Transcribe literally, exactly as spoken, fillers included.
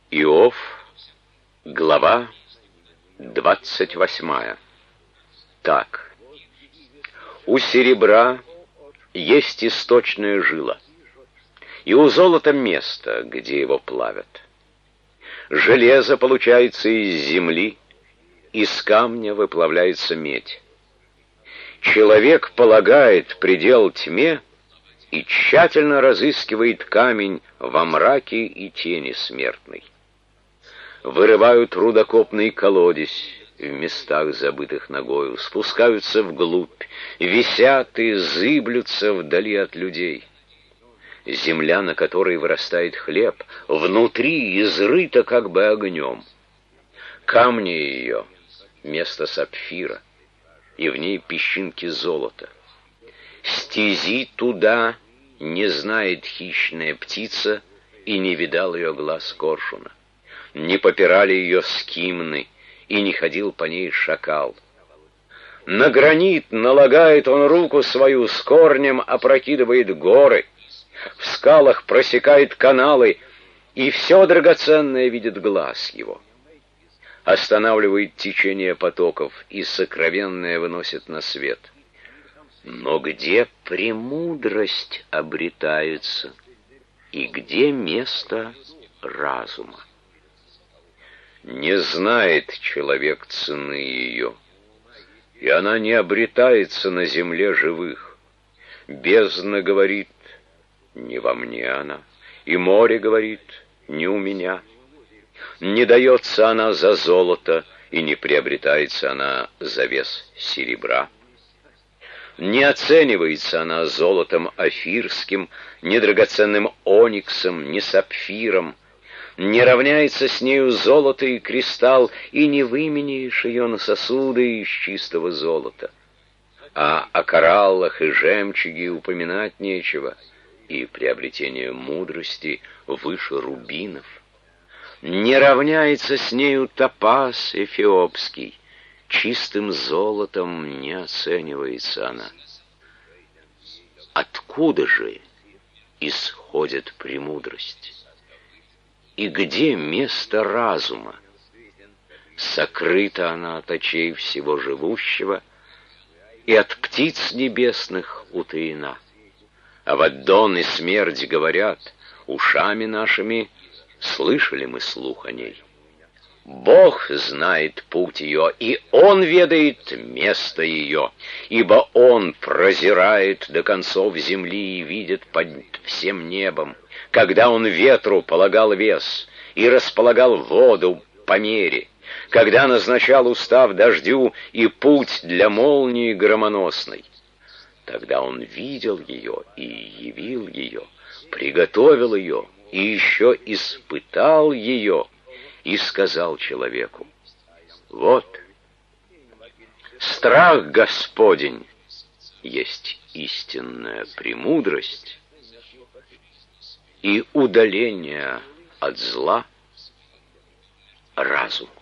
Иов, глава двадцать восьмая. Так, у серебра есть источная жила, и у золота место, где его плавят. Железо получается из земли, из камня выплавляется медь. Человек полагает предел тьме и тщательно разыскивает камень во мраке и тени смертной. Вырывают рудокопный колодезь в местах, забытых ногою, спускаются вглубь, висят и зыблются вдали от людей. Земля, на которой вырастает хлеб, внутри изрыта как бы огнем. Камни ее — место сапфира, и в ней песчинки золота. Стези туда не знает хищная птица, и не видал ее глаз коршуна. Не попирали ее скимны, и не ходил по ней шакал. На гранит налагает он руку свою, с корнем опрокидывает горы, в скалах просекает каналы, и все драгоценное видит глаз его. Останавливает течение потоков, и сокровенное выносит на свет. Но где премудрость обретается, и где место разума? Не знает человек цены ее, и она не обретается на земле живых. Бездна говорит: не во мне она, и море говорит: не у меня. Не дается она за золото, и не приобретается она за вес серебра. Не оценивается она золотом офирским, ни драгоценным ониксом, ни сапфиром. Не равняется с нею золото и кристалл, и не выменяешь ее на сосуды из чистого золота. А о кораллах и жемчуге упоминать нечего, и приобретение мудрости выше рубинов. Не равняется с нею топаз эфиопский, чистым золотом не оценивается она. Откуда же исходит премудрость? И где место разума? Сокрыта она от очей всего живущего, и от птиц небесных утаена. Аваддон и смерть говорят: ушами нашими слышали мы слух о ней. Бог знает путь ее, и Он ведает место ее, ибо Он прозирает до концов земли и видит под всем небом, когда Он ветру полагал вес и располагал воду по мере, когда назначал устав дождю и путь для молнии громоносной. Тогда Он видел ее и явил ее, приготовил ее и еще испытал ее, и сказал человеку: вот, страх Господень есть истинная премудрость, и удаление от зла — разум.